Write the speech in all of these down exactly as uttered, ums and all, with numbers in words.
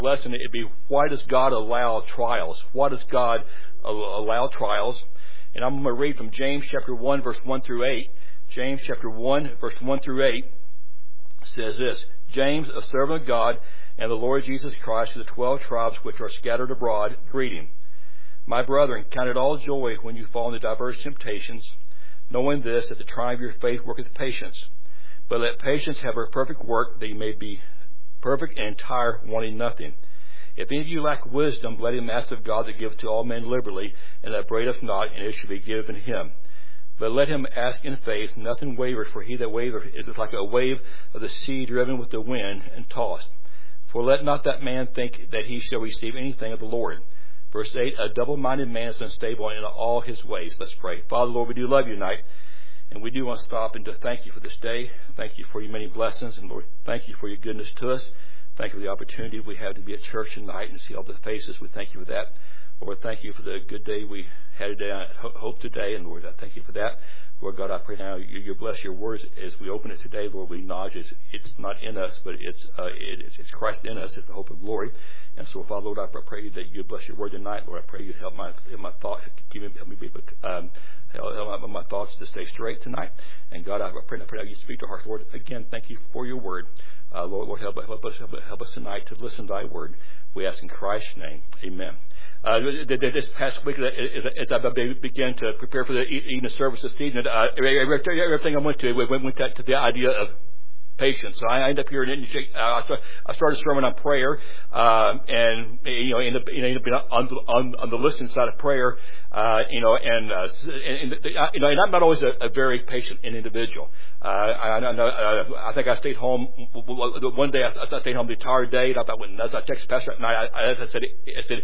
lesson, it'd be, why does God allow trials? Why does God allow trials? And I'm going to read from James chapter one, verse one through eight. James chapter one, verse one through eight says this: James, a servant of God and the Lord Jesus Christ, to the twelve tribes which are scattered abroad, greeting. My brethren, count it all joy when you fall into diverse temptations, knowing this, that the trying of your faith worketh patience. But let patience have her perfect work, that you may be perfect and entire, wanting nothing. If any of you lack wisdom, let him ask of God that giveth to all men liberally, and that upbraideth not, and it shall be given him. But let him ask in faith, nothing waver, for he that wavereth is like a wave of the sea driven with the wind and tossed. For let not that man think that he shall receive anything of the Lord. Verse eight, a double-minded man is unstable in all his ways. Let's pray. Father, Lord, we do love you tonight. And we do want to stop and to thank you for this day. Thank you for your many blessings. And Lord, thank you for your goodness to us. Thank you for the opportunity we have to be at church tonight and see all the faces. We thank you for that. Lord, thank you for the good day we had today. I hope today. And Lord, I thank you for that. Lord God, I pray now you, you bless your words as we open it today. Lord, we acknowledge it's, it's not in us, but it's, uh, it, it's, it's Christ in us. It's the hope of glory. And so, Father, Lord, I pray that you bless your word tonight. Lord, I pray you help my my thoughts, give me, help me be able to, um, help, help my thoughts to stay straight tonight. And God, I pray, I pray that you speak to our hearts. Lord, again, thank you for your word. Uh, Lord, Lord, help, help us, help, help us tonight to listen to thy word. We ask in Christ's name, amen. Uh, this past week, as, as I began to prepare for the evening service this evening, uh, everything I went to, we went to the idea of patience. So I ended up here, and uh, I started a sermon on prayer, uh, and you know, ended up, you know, ended up on, on, on the listening side of prayer, uh, you know, and, uh, and, and you know, and I'm not always a, a very patient individual. Uh, I, I, uh, I think I stayed home one day. I, I stayed home the entire day. And I thought, when as I texted Pastor at night, I, as I said, I said,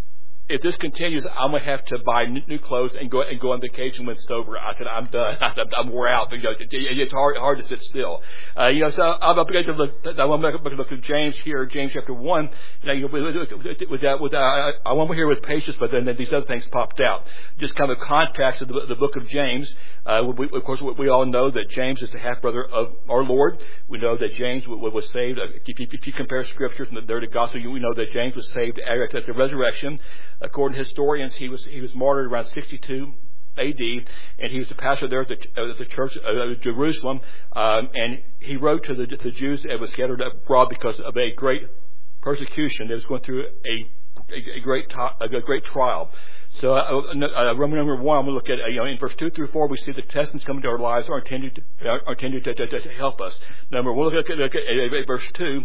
if this continues, I'm going to have to buy new clothes and go and go on vacation when it's over. I said, I'm done. I'm wore out. You know, it's hard hard to sit still. Uh, you know, so I'm going to look. I want to look at James here, James chapter one. You know, with that, with uh, I want to hear with patience, but then these other things popped out. Just kind of context of the, the book of James. Uh, we, of course, we all know that James is the half brother of our Lord. We know that James was saved. If you, if you compare scriptures and the, the gospel, we know that James was saved at the resurrection. According to historians, he was he was martyred around sixty-two A D, and he was the pastor there at the, at the church of Jerusalem. Um, and he wrote to the, to the Jews that was scattered abroad because of a great persecution that was going through a a, a great a great trial. So, uh, uh, Roman number one, I'm going to look at, uh, you know, in verse two through four, we see the testings coming to our lives are intended to, are intended to, to, to help us. Number one, we'll look at, look at uh, verse two.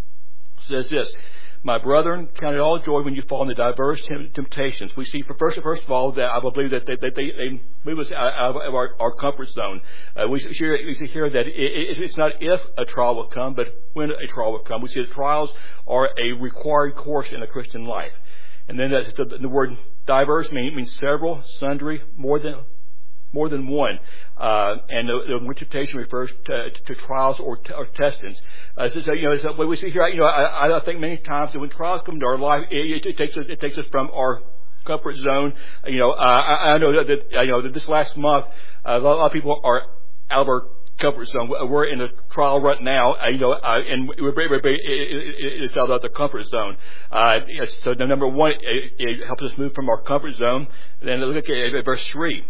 Says this: my brethren, count it all joy when you fall into diverse temptations. We see, for first, first of all, that I believe that they, they, they move us out of our, our comfort zone. Uh, we, see here, we see here that it, it, it's not if a trial will come, but when a trial will come. We see that trials are a required course in a Christian life. And then that's the, the word diverse means, means several, sundry, more than more than one. Uh, and the, the word temptation refers to, to, to trials or, t- or testings. Uh, so, so, you know, so what we see here, you know, I, I think many times that when trials come to our life, it, it, it takes us, it takes us from our comfort zone. You know, uh, I, I know that, that, you know, that this last month, uh, a lot of people are out of our comfort zone. We're in a trial right now, uh, you know, uh, and we're, we're, we're, it's out of the comfort zone. Uh, so the number one, it, it helps us move from our comfort zone. Then look at verse three.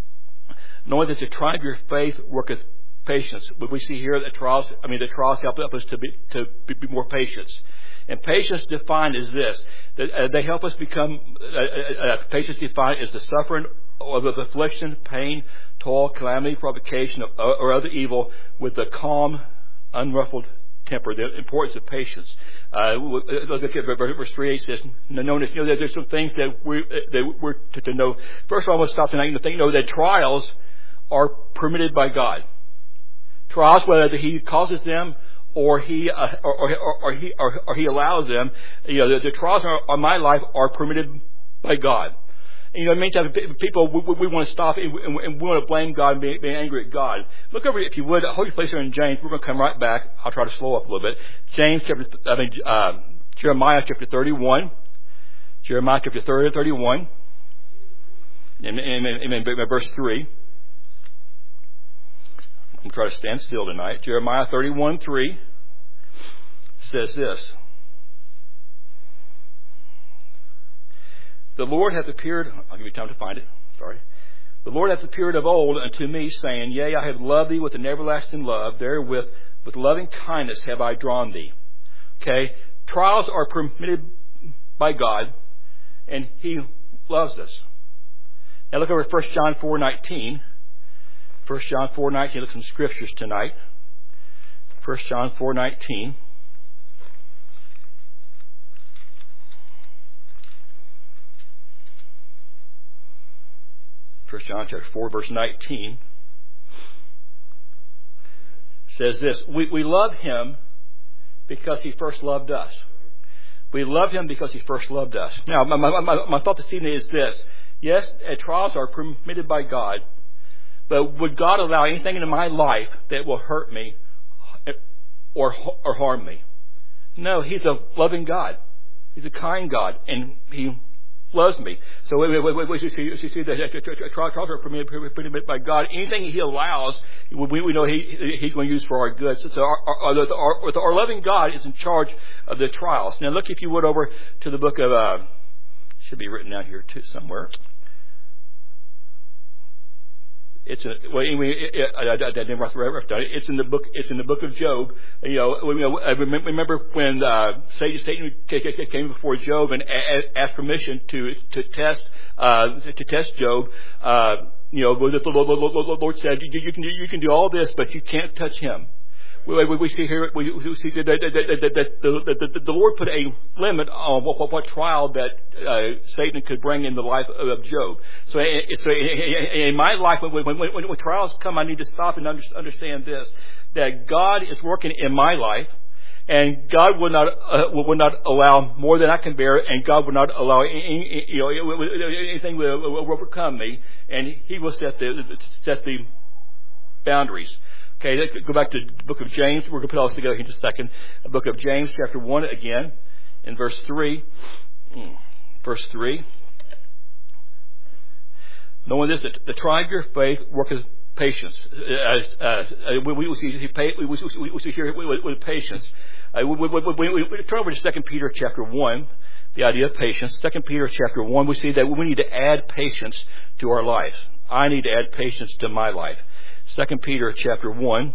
Knowing that the trying of your faith worketh patience. What we see here, the trials, I mean, the trials help us to be, to be more patient. And patience defined is this, that uh, they help us become, uh, uh, patience defined is the suffering of affliction, pain, toil, calamity, provocation, or, or other evil with a calm, unruffled temper. The importance of patience. Uh, look at verse three. It says, "Notice, you know, there's some things that we that we're to, to know." First of all, I want to stop tonight and think, know that trials are permitted by God. Trials, whether He causes them or He uh, or, or, or He or, or He allows them, you know, the, the trials on my life are permitted by God. And, you know, many times people we, we want to stop and we, and we want to blame God and be, be angry at God. Look over, if you would, hold your place here in James. We're going to come right back. I'll try to slow up a little bit. James chapter, I mean uh, Jeremiah chapter thirty-one. Jeremiah chapter thirty, thirty-one, and, and, and, and verse three. I'm going to try to stand still tonight. Jeremiah thirty-one, three says this. The Lord hath appeared, I'll give you time to find it, sorry. The Lord hath appeared of old unto me, saying, Yea, I have loved thee with an everlasting love. Therewith, with loving kindness have I drawn thee. Okay? Trials are permitted by God, and He loves us. Now look over at First John four nineteen. First John four nineteen. Look at some scriptures tonight. First John four nineteen. First John chapter four, verse nineteen says this: We we love Him because He first loved us. We love Him because He first loved us. Now, my, my, my, my thought this evening is this: yes, trials are permitted by God, but would God allow anything into my life that will hurt me or or harm me? No, He's a loving God. He's a kind God, and He loves me. So we, we, we, we see, we see that trials are permitted by God. Anything He allows, we, we know he, He's going to use for our good. So our, our, our, our loving God is in charge of the trials. Now look, if you would, over to the book of, uh, should be written down here too somewhere. It's in, well, anyway, it, it, I, I, I didn't write it. It's in the book. It's in the book of Job. You know, I remember when uh, Satan, Satan came before Job and asked permission to to test uh, to test Job. Uh, you know, the Lord said, you, you can you can do all this, but you can't touch him. We, we see here, we see that, that, that, that the, the, the Lord put a limit on what, what trial that uh, Satan could bring in the life of Job. So, so in my life, when, when, when, when trials come, I need to stop and understand this: that God is working in my life, and God will not uh, will not allow more than I can bear, and God will not allow any, you know, anything will overcome me, and He will set the set the boundaries. Okay, let's go back to the book of James. We're going to put all this together in just a second. The book of James, chapter one, again, in verse three. Verse three. Knowing this, that the trying of your faith worketh patience. Uh, uh, we, we, we, see, we, we, we see here with, with patience. Uh, we, we, we, we, we turn over to Second Peter, chapter one. The idea of patience. Second Peter, chapter one. We see that we need to add patience to our lives. I need to add patience to my life. Second Peter chapter one.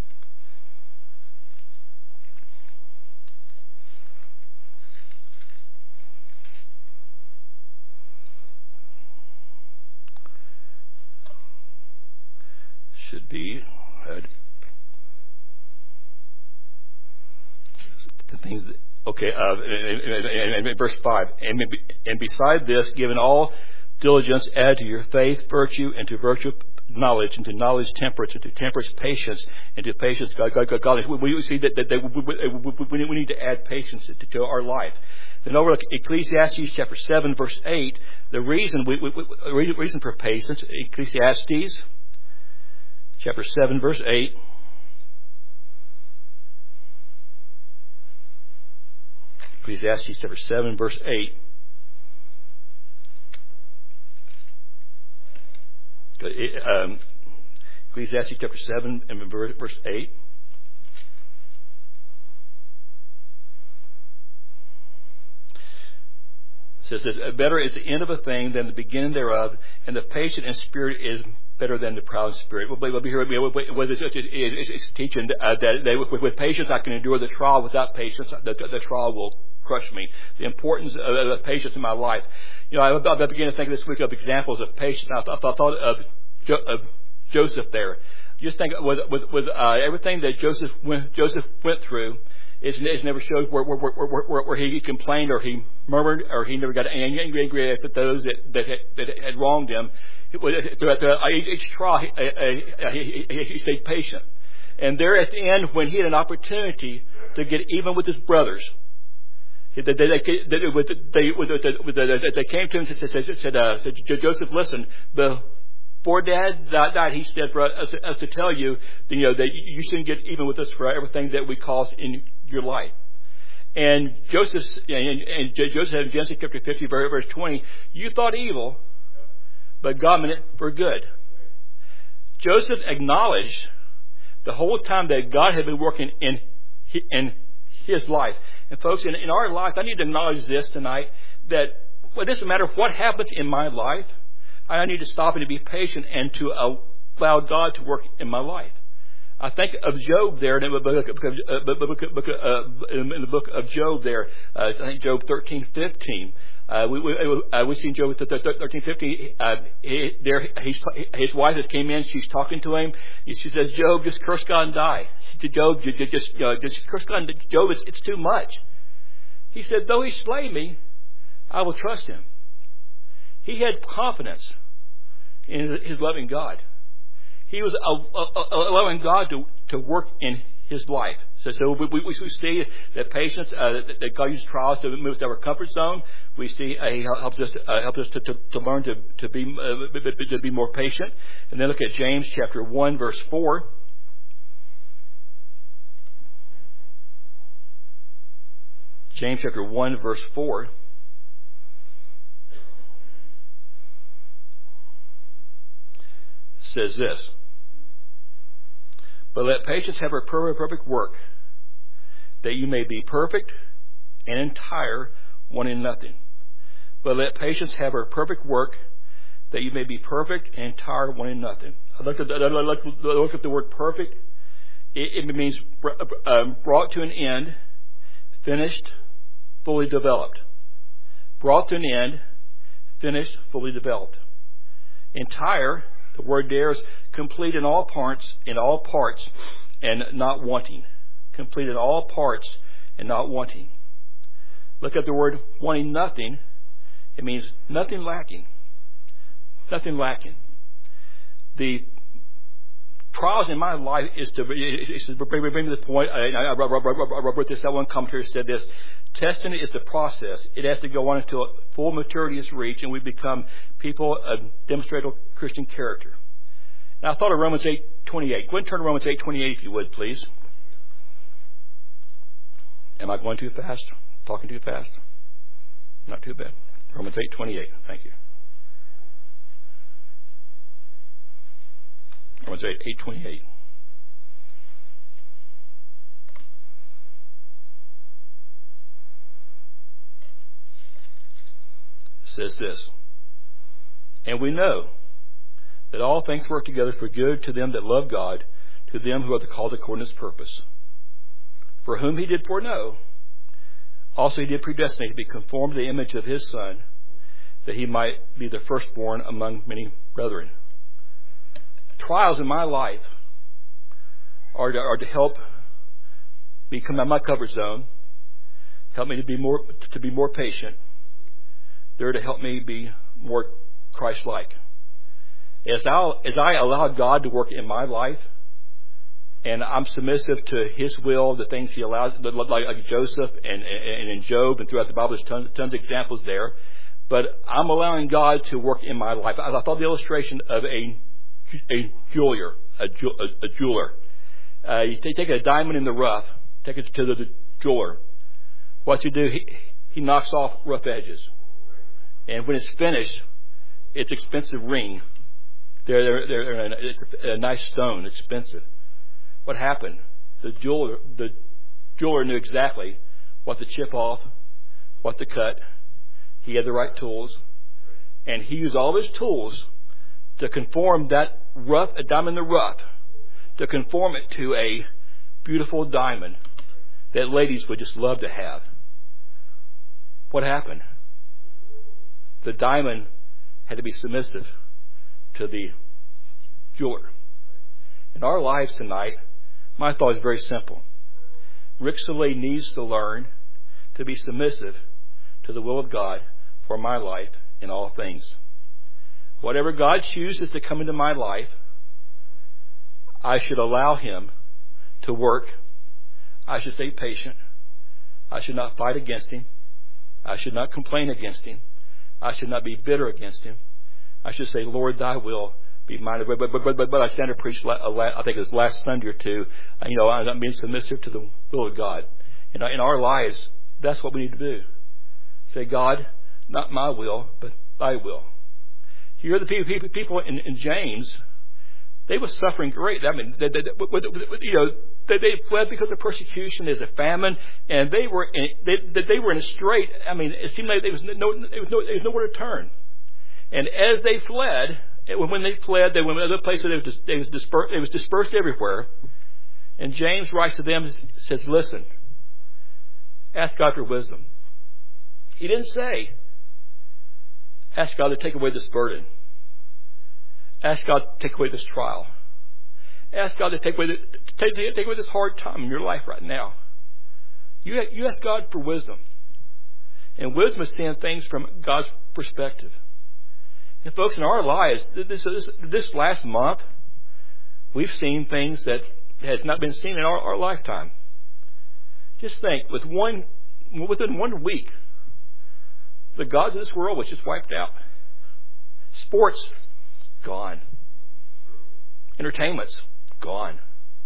Should be uh, the things that, okay, uh, and, and verse five. And, and beside this, given all diligence, add to your faith virtue, and to virtue knowledge, and to knowledge temperance, and to temperance patience, and to patience God, God, God, God. We, we see that, that, that we, we, we need to add patience to, to our life. Then over Ecclesiastes chapter seven, verse eight, the reason we, we, we reason for patience, Ecclesiastes chapter seven, verse eight. Ecclesiastes chapter seven, verse eight. Um, Ecclesiastes chapter seven and verse eight. It says that better is the end of a thing than the beginning thereof, and the patient in spirit is better than the proud in spirit. We'll be here. It's teaching uh, that with, with patience I can endure the trial. Without patience, the, the trial will crush me. The importance of, of patience in my life. You know, I, I began to think this week of examples of patience. I, I thought of, jo, of Joseph there. Just think with with, with uh, everything that Joseph went, Joseph went through. It's, it's never showed where, where, where, where, where he complained or he murmured or he never got angry at those that, that, had, that had wronged him. Throughout the, each trial, he, he, he, he stayed patient. And there at the end, when he had an opportunity to get even with his brothers, They, they, they, they, they, they came to him and said, said, said, uh, said Joseph, listen, before Dad died, he said for us, us to tell you, you know, that you shouldn't get even with us for everything that we caused in your life. And Joseph, and, and Joseph in Genesis chapter fifty, verse twenty, you thought evil, but God meant it for good. Joseph acknowledged the whole time that God had been working in in his life. And folks, in, in our lives, I need to acknowledge this tonight, that Well, it doesn't matter what happens in my life. I need to stop and to be patient and to allow God to work in my life. I think of Job there in the book of, uh, in the book of Job there. Uh, I think Job thirteen fifteen. Uh, we we uh, we seen Job thirteen fifteen. Uh, he, there, he's, his wife just came in. She's talking to him. She says, "Job, just curse God and die." To Job, just just, uh, just curse God. And Job, it's, it's too much. He said, "Though he slay me, I will trust him." He had confidence in his, his loving God. He was allowing God to, to work in his life. So, so we, we, we see that patience, uh, that, that God uses trials to move us to our comfort zone. We see uh, He helps us uh, helps us to, to, to learn to to be uh, to be more patient. And then look at James chapter one verse four. James chapter one verse four. Says this. But let patience have her perfect work, that you may be perfect and entire, wanting nothing. But let patience have her perfect work, that you may be perfect and entire, wanting nothing. I looked at the, I looked at the word perfect. It, it means um, brought to an end, finished, fully developed. Brought to an end, finished, fully developed. Entire. The word there is complete in all parts, in all parts, and not wanting. Complete in all parts and not wanting. Look at the word wanting nothing. It means nothing lacking. Nothing lacking. The trials in my life is to, is to bring me to the point. I, I, I wrote this. That one commentator said this. Testing is the process. It has to go on until full maturity is reached and we become people of demonstrable Christian character. Now, I thought of Romans eight twenty-eight. Go ahead and turn to Romans eight twenty-eight if you would, please. Am I going too fast? Talking too fast? Not too bad. Romans eight twenty-eight. Thank you. Romans eight twenty-eight. Says this. And we know that all things work together for good to them that love God, to them who are the called according to his purpose. For whom he did foreknow, also he did predestinate to be conformed to the image of his Son, that he might be the firstborn among many brethren. Trials in my life are to, are to help me come out of my comfort zone, help me to be more to be more patient. They're to help me be more Christ-like. As I, as I allow God to work in my life, and I'm submissive to His will, the things He allows, like, like Joseph and, and, and Job, and throughout the Bible, there's tons, tons of examples there. But I'm allowing God to work in my life. I, I thought the illustration of a a jeweler, a, a, a jeweler. Uh, you take a diamond in the rough, take it to the, the jeweler. What's he do? He, he knocks off rough edges. And when it's finished, it's an expensive ring. They're, they're, they're a, it's a nice stone, expensive. What happened? The jeweler, the jeweler knew exactly what to chip off, what to cut. He had the right tools. And he used all of his tools to conform that rough, a diamond in the rough, to conform it to a beautiful diamond that ladies would just love to have. What happened? The diamond had to be submissive to the jeweler. In our lives tonight, my thought is very simple. Rick Soleil needs to learn to be submissive to the will of God for my life in all things. Whatever God chooses to come into my life, I should allow Him to work. I should stay patient. I should not fight against Him. I should not complain against Him. I should not be bitter against Him. I should say, Lord, Thy will be mine. But, but, but, but, but I stand to preach, I think it was last Sunday or two, you know, I'm being submissive to the will of God. You know, in our lives, that's what we need to do. Say, God, not my will, but Thy will. Here are the people in, in James. They were suffering great. I mean, they, they, you know, they, they fled because of persecution. There's a famine, and they were in, they, they were in a strait. I mean, it seemed like there was no, there was no, there was nowhere to turn. And as they fled, when they fled, they went to other places. They was, they was dispersed. They was dispersed everywhere. And James writes to them, says, "Listen, ask God for wisdom." He didn't say, "Ask God to take away this burden. Ask God to take away this trial. Ask God to take away, the, take, take away this hard time in your life right now." You, you ask God for wisdom. And wisdom is seeing things from God's perspective. And folks, in our lives, this, this, this last month, we've seen things that has not been seen in our, our lifetime. Just think, with one, within one week, the gods of this world was just wiped out. Sports, gone. Entertainment's gone.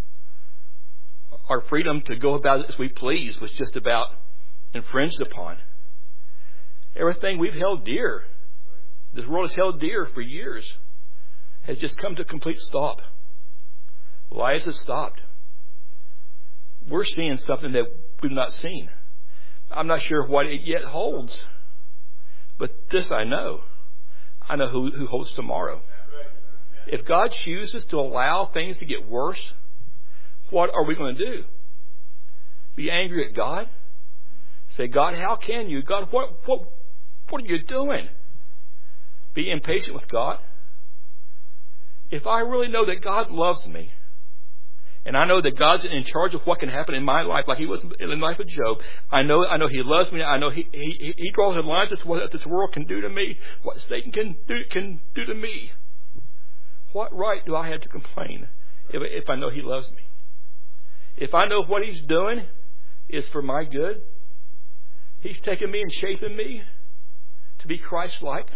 Our freedom to go about it as we please was just about infringed upon. Everything we've held dear, this world has held dear for years, has just come to a complete stop. Lives have stopped. We're seeing something that we've not seen. I'm not sure what it yet holds, but this I know. I know who, who holds tomorrow. If God chooses to allow things to get worse, what are we going to do? Be angry at God? Say, "God, how can you? God, what, what, what are you doing?" Be impatient with God? If I really know that God loves me, and I know that God's in charge of what can happen in my life, like He was in the life of Job, I know, I know He loves me. I know He He, he draws the lines as to what this world can do to me, what Satan can do can do to me. What right do I have to complain if, if I know He loves me? If I know what He's doing is for my good, He's taking me and shaping me to be Christ-like.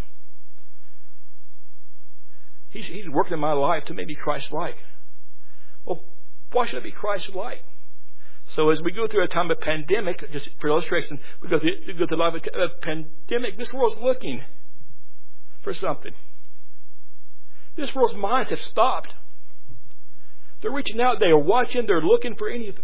He's, he's working in my life to make me Christ-like. Well, why should I be Christ-like? So as we go through a time of pandemic, just for illustration, we go through, we go through a life of a pandemic, this world's looking for something. This world's minds have stopped. They're reaching out, they are watching, they're looking for anything.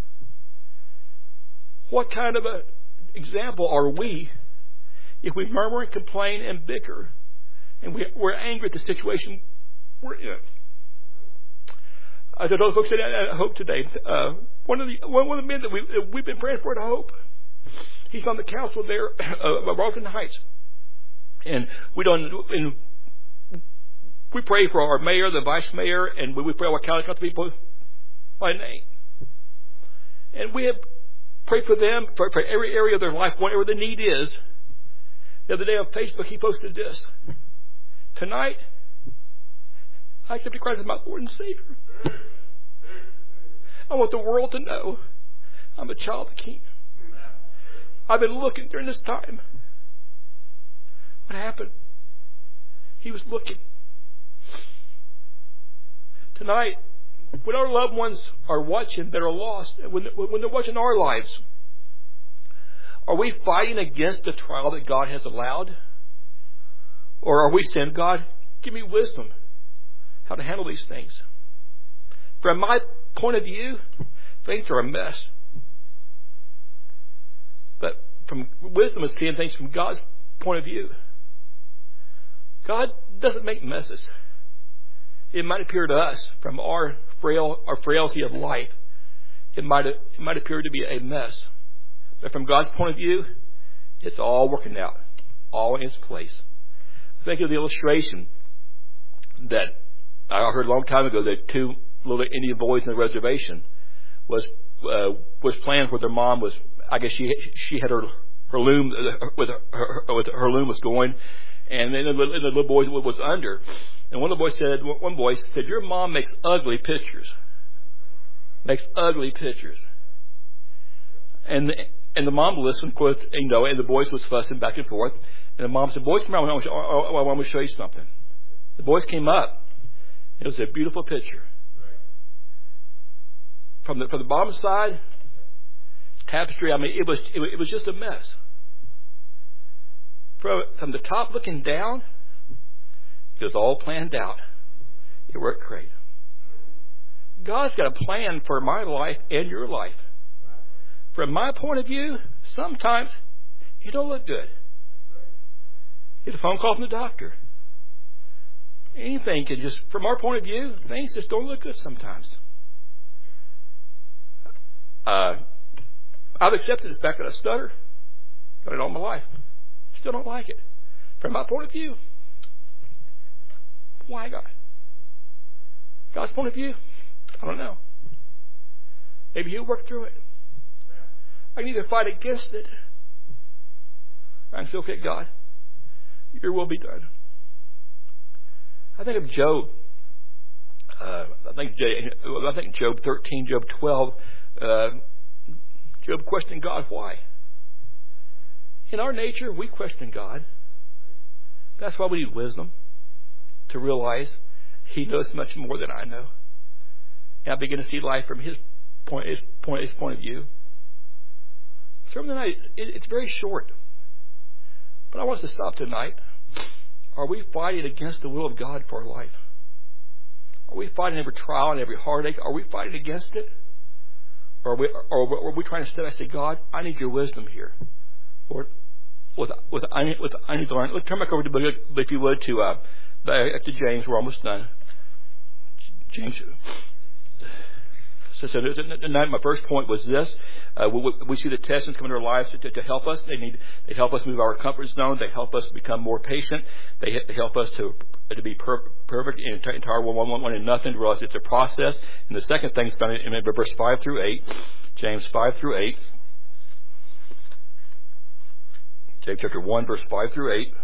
What kind of an example are we if we murmur and complain and bicker and we, we're angry at the situation we're in? I told those folks at Hope today, uh, one of the one of the men that we, we've been praying for at Hope, he's on the council there uh, of Arlington Heights. And we don't... And we pray for our mayor, the vice mayor, and we pray for our county council people by name. And we have prayed for them, for, for every area of their life, whatever the need is. The other day on Facebook, he posted this. "Tonight, I accepted Christ as my Lord and Savior. I want the world to know I'm a child of the King. I've been looking during this time." What happened? He was looking. Tonight, when our loved ones are watching that are lost, when, when they're watching our lives, are we fighting against the trial that God has allowed? Or are we saying, "God, give me wisdom how to handle these things"? From my point of view, things are a mess. But from wisdom is seeing things from God's point of view. God doesn't make messes. It might appear to us from our frail, our frailty of life, it might it might appear to be a mess. But from God's point of view, it's all working out, all in its place. Think of the illustration that I heard a long time ago that two little Indian boys in the reservation was uh, was playing where their mom was. I guess she she had her her loom with her, her, with her loom was going, and then the, the little boy was under. And one of the boys said, one boy said, "Your mom makes ugly pictures. Makes ugly pictures." And and the mom listened, quote, you know, and the boys was fussing back and forth. And the mom said, "Boys, come around. I want, to, I want to show you something." The boys came up. It was a beautiful picture. From the from the bottom side, tapestry. I mean, it was it, it was just a mess. From from the top looking down, it was all planned out. It worked great. God's got a plan for my life and your life. From my point of view, sometimes it don't look good. Get a phone call from the doctor. Anything can just, from our point of view, things just don't look good sometimes. Uh, I've accepted the fact that I stutter. Got it all my life. Still don't like it. From my point of view, why God? God's point of view, I don't know. Maybe He'll work through it. I can either fight against it, or I can say, okay, God, your will be done. I think of Job. Uh, I think I think Job thirteen, Job twelve. Uh, Job questioned God why. In our nature, we question God. That's why we need wisdom to realize He knows much more than I know. And I begin to see life from His point, His point, His point of view. Sermon tonight, it, it's very short, but I want us to stop tonight. Are we fighting against the will of God for our life? Are we fighting every trial and every heartache? Are we fighting against it? Or are we, or are we trying to step back and say, God, I need your wisdom here. Lord, with, with, I, need, with, I need to learn. Let's turn back over to, if you would, to, uh, back to James. We're almost done. James. So, so tonight, my first point was this. Uh, we, we see the testings come into our lives to, to, to help us. They need, they help us move our comfort zone. They help us become more patient. They, they help us to to be per, perfect and entire one, one, one, one and nothing. To realize it's a process. And the second thing is found in verse five through eight. James five through eight. James chapter one, verse five through eight.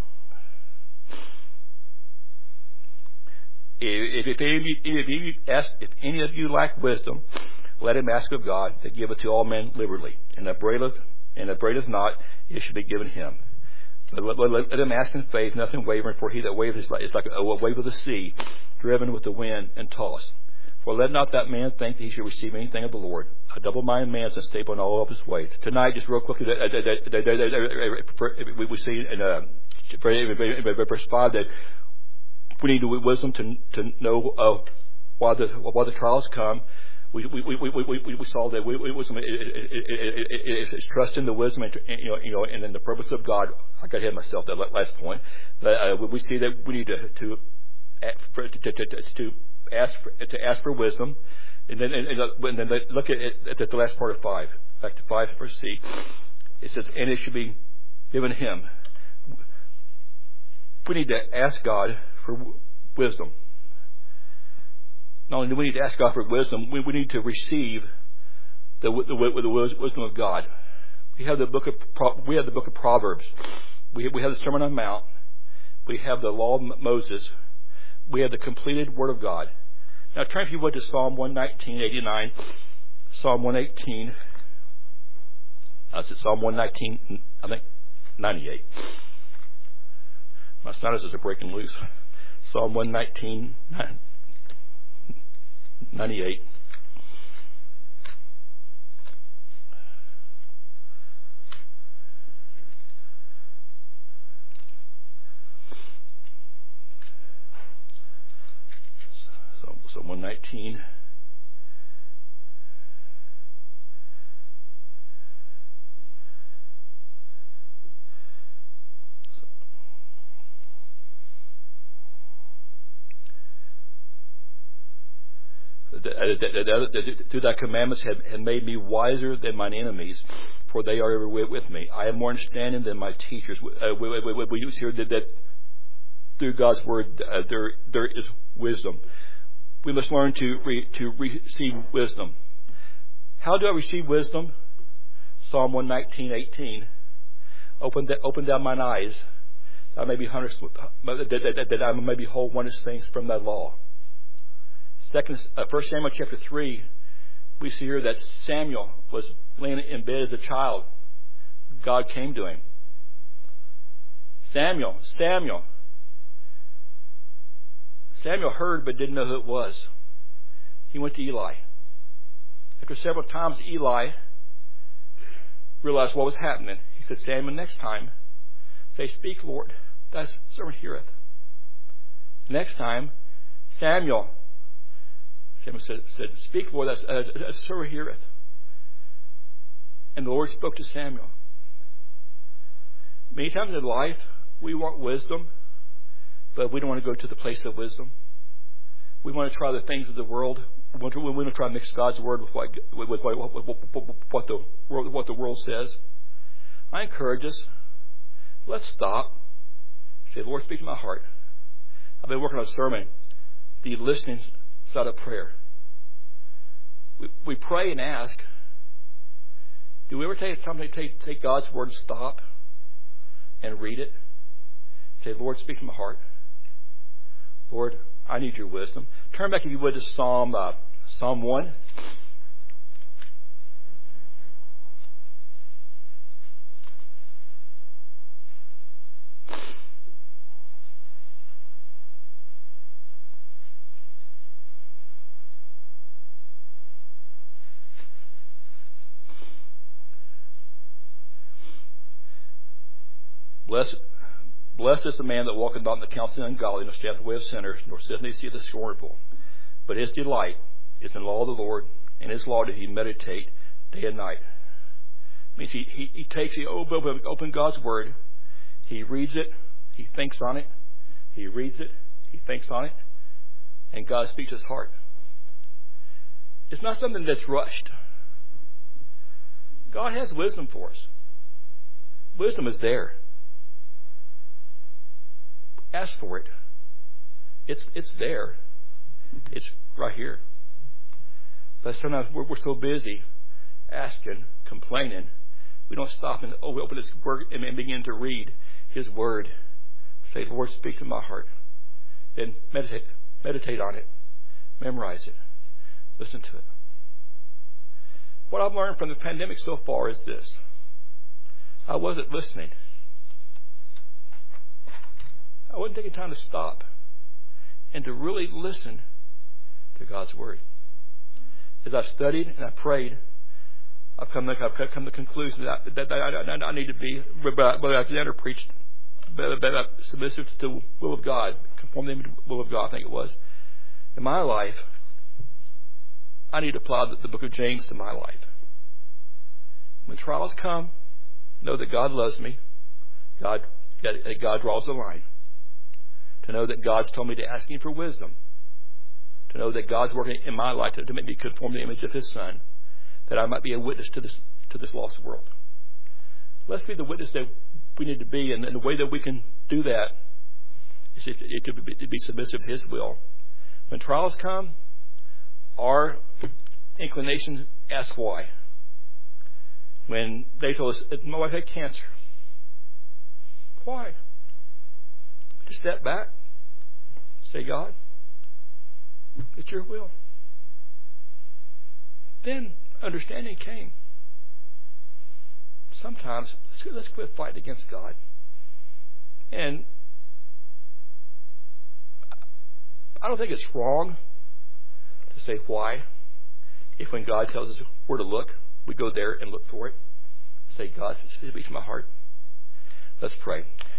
If, if, any of you, if, you ask, if any of you lack wisdom, let him ask of God, that giveth to all men liberally, and upbraideth, and upbraideth not, it should be given him. But let, let, let him ask in faith, nothing wavering, for he that wavereth is like, is like a, a wave of the sea, driven with the wind and tossed. For let not that man think that he should receive anything of the Lord. A double-minded man is unstable in all of his ways. Tonight, just real quickly, we see in uh, verse five that we need wisdom to to know uh, why the why the trials come. We we we we we, we saw that we, we wisdom it, it, it, it, it's trust in the wisdom and you know you know and in the purpose of God. I got ahead of myself that last point. But uh, we see that we need to to to, to, to, to ask for, to ask for wisdom, and then and, and then look at it at the last part of five. Back to five, verse C. It says, "And it should be given him." We need to ask God for wisdom. Not only do we need to ask God for wisdom, we, we need to receive the, the, the, the wisdom of God. We have the book of we have the book of Proverbs. We we have the Sermon on the Mount. We have the Law of Moses. We have the completed Word of God. Now turn, if you would, to Psalm one nineteen, eighty-nine. Psalm one eighteen. I said Psalm one nineteen. I think ninety-eight. My sinuses are breaking loose. Psalm one nineteen, ninety-eight. So, so one nineteen. Through thy commandments have, have made me wiser than mine enemies, for they are ever with me. I have more understanding than my teachers. Uh, we, we, we, we use here that, that through God's word uh, there there is wisdom. We must learn to re, to receive wisdom. How do I receive wisdom? Psalm one nineteen, eighteen. Open that, open down mine eyes, that I may be hundreds, that, that, that I may behold wondrous things from thy law. Second, uh, First Samuel chapter three, we see here that Samuel was laying in bed as a child. God came to him. Samuel, Samuel. Samuel heard but didn't know who it was. He went to Eli. After several times, Eli realized what was happening. He said, Samuel, next time, say, speak, Lord, thy servant heareth. Next time, Samuel Samuel said, said Speak, Lord, as, as, as a servant heareth. And the Lord spoke to Samuel. Many times in life, we want wisdom, but we don't want to go to the place of wisdom. We want to try the things of the world. We want to, we want to try to mix God's word with what, with, with, what, what, what, what, the world, what the world says. I encourage us, let's stop. Say, Lord, speak to my heart. I've been working on a sermon, the listening side of prayer. We, we pray and ask. Do we ever take time to take, take God's word and stop and read it? Say, Lord, speak to my heart. Lord, I need your wisdom. Turn back, if you would, to Psalm uh, Psalm one. Blessed, blessed is the man that walketh not in the counsel of the ungodly, nor standeth in the way of sinners, nor sitteth in the seat of the scornful. But his delight is in the law of the Lord, and his law doth he meditate day and night. It means he, he, he takes, he open, open God's word, he reads it, he thinks on it, he reads it, he thinks on it, and God speaks his heart. It's not something that's rushed. God has wisdom for us. Wisdom is there. Ask for it. It's it's there. It's right here. But sometimes we're, we're so busy asking, complaining, we don't stop and oh, we open His Word and, and begin to read His Word. Say, Lord, speak to my heart. Then meditate, meditate on it. Memorize it. Listen to it. What I've learned from the pandemic so far is this. I wasn't listening. I wasn't taking time to stop and to really listen to God's Word. As I've studied and I've prayed, I've come to, I've come to the conclusion that, that, that I, I, I need to be, Brother Alexander preached, submissive to the will of God, conform to the will of God, I think it was. In my life, I need to apply the, the book of James to my life. When trials come, know that God loves me. God, that God draws the line. To know that God's told me to ask Him for wisdom. To know that God's working in my life to, to make me conform to the image of His Son. That I might be a witness to this to this lost world. Let's be the witness that we need to be, and, and the way that we can do that is to, to, be, to be submissive to His will. When trials come, our inclination asks why. When they told us, my wife had cancer. Why? Just step back. Say, God, it's your will. Then understanding came. Sometimes, let's, let's quit fighting against God. And I don't think it's wrong to say why. If when God tells us where to look, we go there and look for it. Say, God, speak to my heart. Let's pray.